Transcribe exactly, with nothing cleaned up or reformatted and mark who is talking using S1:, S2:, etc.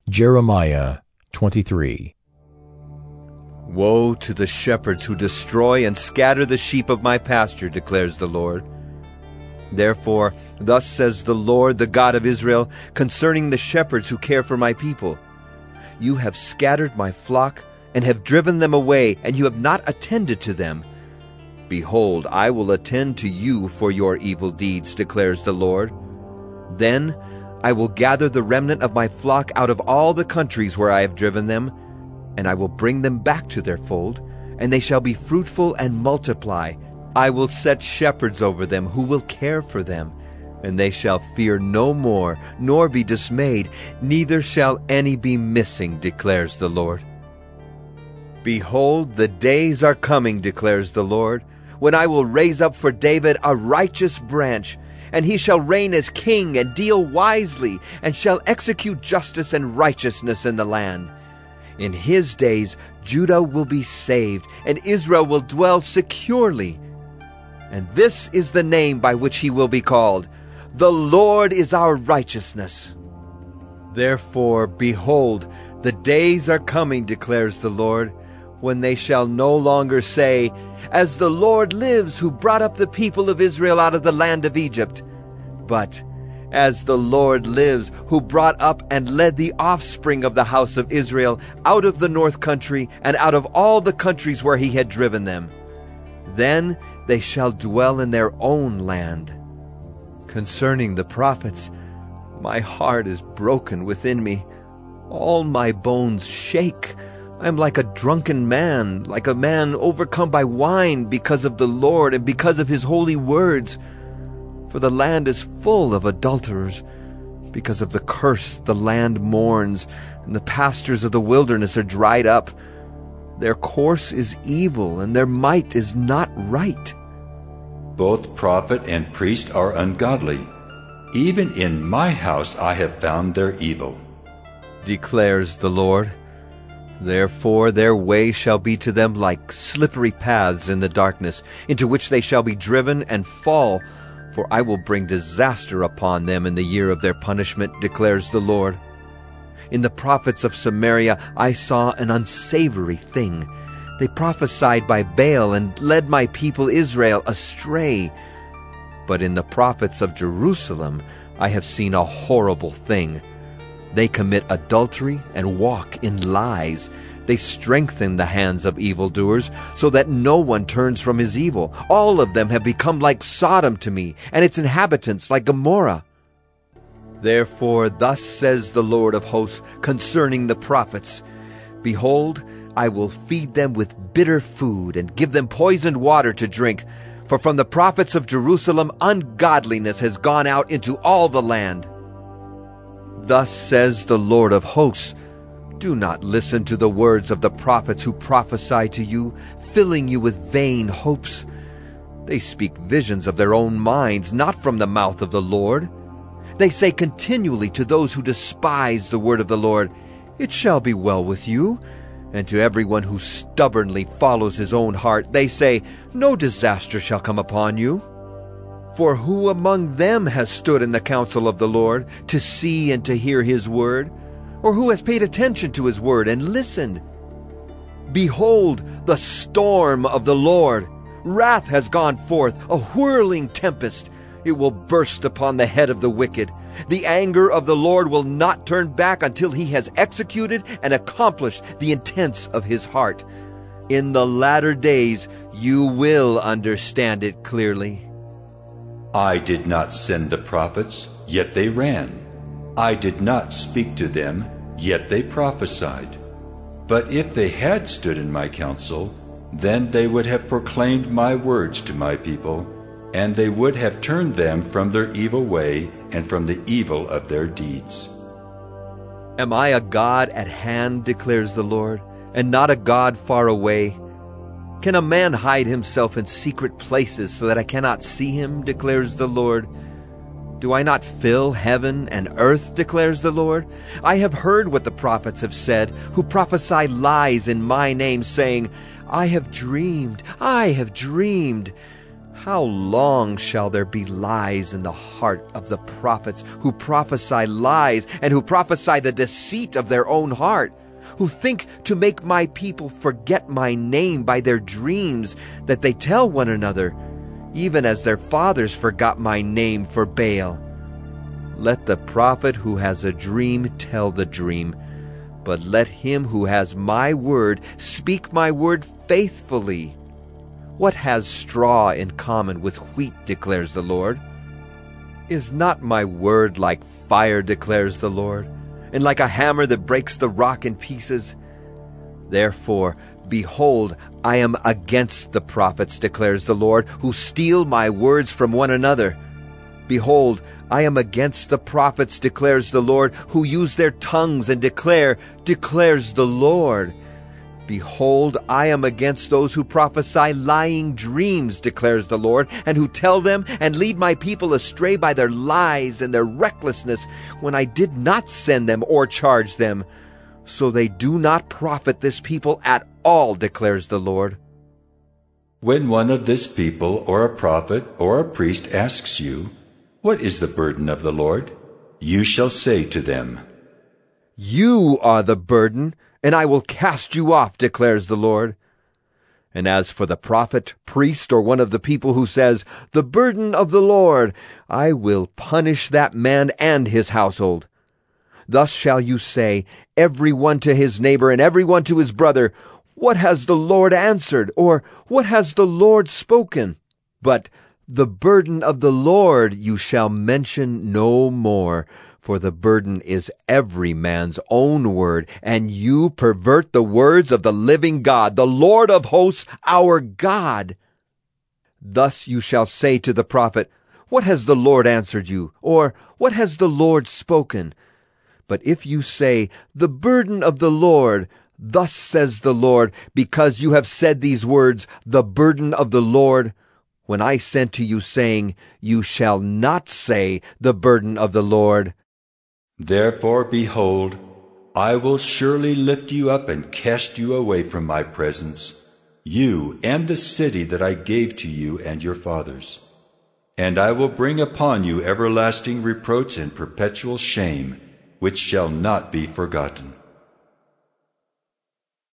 S1: Jeremiah twenty-three.
S2: Woe to the shepherds who destroy and scatter the sheep of my pasture, declares the Lord. Therefore, thus says the Lord, the God of Israel, concerning the shepherds who care for my people. You have scattered my flock and have driven them away, and you have not attended to them. Behold, I will attend to you for your evil deeds, declares the Lord. Then I will gather the remnant of my flock out of all the countries where I have driven them, and I will bring them back to their fold, and they shall be fruitful and multiply. I will set shepherds over them who will care for them, and they shall fear no more, nor be dismayed, neither shall any be missing, declares the Lord. Behold, the days are coming, declares the Lord, when I will raise up for David a righteous branch, and he shall reign as king and deal wisely, and shall execute justice and righteousness in the land. In his days Judah will be saved, and Israel will dwell securely. And this is the name by which he will be called: The Lord is our righteousness. Therefore, behold, the days are coming, declares the Lord, when they shall no longer say, As the Lord lives, who brought up the people of Israel out of the land of Egypt, but As the Lord lives, who brought up and led the offspring of the house of Israel out of the north country and out of all the countries where he had driven them. Then they shall dwell in their own land. Concerning the prophets, my heart is broken within me. All my bones shake. I am like a drunken man, like a man overcome by wine because of the Lord and because of his holy words. For the land is full of adulterers. Because of the curse the land mourns, and the pastures of the wilderness are dried up. Their course is evil, and their might is not right.
S3: Both prophet and priest are ungodly. Even in my house I have found their evil,
S2: declares the Lord. Therefore their way shall be to them like slippery paths in the darkness, into which they shall be driven and fall. For I will bring disaster upon them in the year of their punishment, declares the Lord. In the prophets of Samaria I saw an unsavory thing. They prophesied by Baal and led my people Israel astray. But in the prophets of Jerusalem I have seen a horrible thing. They commit adultery and walk in lies. They strengthen the hands of evildoers, so that no one turns from his evil. All of them have become like Sodom to me, and its inhabitants like Gomorrah. Therefore thus says the Lord of hosts concerning the prophets, Behold, I will feed them with bitter food, and give them poisoned water to drink. For from the prophets of Jerusalem ungodliness has gone out into all the land. Thus says the Lord of hosts, Do not listen to the words of the prophets who prophesy to you, filling you with vain hopes. They speak visions of their own minds, not from the mouth of the Lord. They say continually to those who despise the word of the Lord, It shall be well with you. And to everyone who stubbornly follows his own heart, they say, No disaster shall come upon you. For who among them has stood in the counsel of the Lord, to see and to hear his word? Or who has paid attention to his word and listened? Behold, the storm of the Lord. Wrath has gone forth, a whirling tempest. It will burst upon the head of the wicked. The anger of the Lord will not turn back until he has executed and accomplished the intents of his heart. In the latter days you will understand it clearly.
S3: I did not send the prophets, yet they ran. I did not speak to them, yet they prophesied. But if they had stood in my counsel, then they would have proclaimed my words to my people, and they would have turned them from their evil way and from the evil of their deeds.
S2: Am I a God at hand, declares the Lord, and not a God far away? Can a man hide himself in secret places so that I cannot see him, declares the Lord? Do I not fill heaven and earth, declares the Lord? I have heard what the prophets have said, who prophesy lies in my name, saying, I have dreamed, I have dreamed. How long shall there be lies in the heart of the prophets, who prophesy lies, and who prophesy the deceit of their own heart, who think to make my people forget my name by their dreams that they tell one another, even as their fathers forgot my name for Baal? Let the prophet who has a dream tell the dream, but let him who has my word speak my word faithfully. What has straw in common with wheat, declares the Lord? Is not my word like fire, declares the Lord, and like a hammer that breaks the rock in pieces? Therefore, behold, I am against the prophets, declares the Lord, who steal my words from one another. Behold, I am against the prophets, declares the Lord, who use their tongues and declare, declares the Lord. Behold, I am against those who prophesy lying dreams, declares the Lord, and who tell them and lead my people astray by their lies and their recklessness, when I did not send them or charge them. So they do not profit this people at all, declares the Lord.
S3: When one of this people, or a prophet, or a priest asks you, "What is the burden of the Lord?" you shall say to them,
S2: You are the burden, and I will cast you off, declares the Lord. And as for the prophet, priest, or one of the people who says, "The burden of the Lord," I will punish that man and his household. Thus shall you say, every one to his neighbor and every one to his brother, "What has the Lord answered?" or "What has the Lord spoken?" But the burden of the Lord you shall mention no more, for the burden is every man's own word, and you pervert the words of the living God, the Lord of hosts, our God. Thus you shall say to the prophet, "What has the Lord answered you?" or "What has the Lord spoken?" But if you say, "The burden of the Lord," thus says the Lord, because you have said these words, "The burden of the Lord," when I sent to you saying, "You shall not say, the burden of the Lord."
S3: Therefore, behold, I will surely lift you up and cast you away from my presence, you and the city that I gave to you and your fathers. And I will bring upon you everlasting reproach and perpetual shame, which shall not be forgotten.